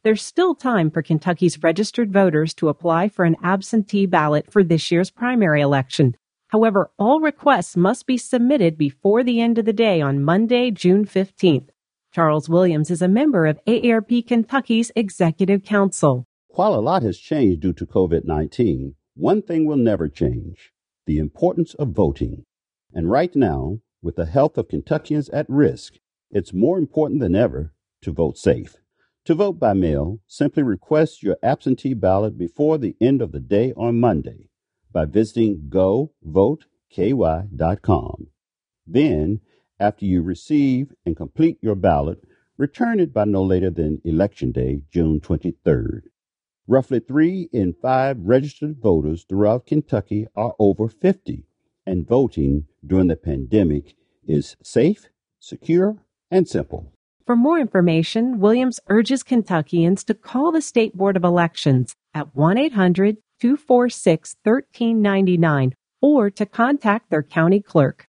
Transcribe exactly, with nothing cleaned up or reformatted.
There's still time for Kentucky's registered voters to apply for an absentee ballot for this year's primary election. However, all requests must be submitted before the end of the day on Monday, June fifteenth. Charles Williams is a member of A A R P Kentucky's Executive Council. While a lot has changed due to COVID nineteen, one thing will never change: the importance of voting. And right now, with the health of Kentuckians at risk, it's more important than ever to vote safe. To vote by mail, simply request your absentee ballot before the end of the day on Monday by visiting go vote k y dot com. Then, after you receive and complete your ballot, return it by no later than Election Day, June twenty-third. Roughly three in five registered voters throughout Kentucky are over fifty, and voting during the pandemic is safe, secure, and simple. For more information, Williams urges Kentuckians to call the State Board of Elections at one eight hundred two four six one three nine nine or to contact their county clerk.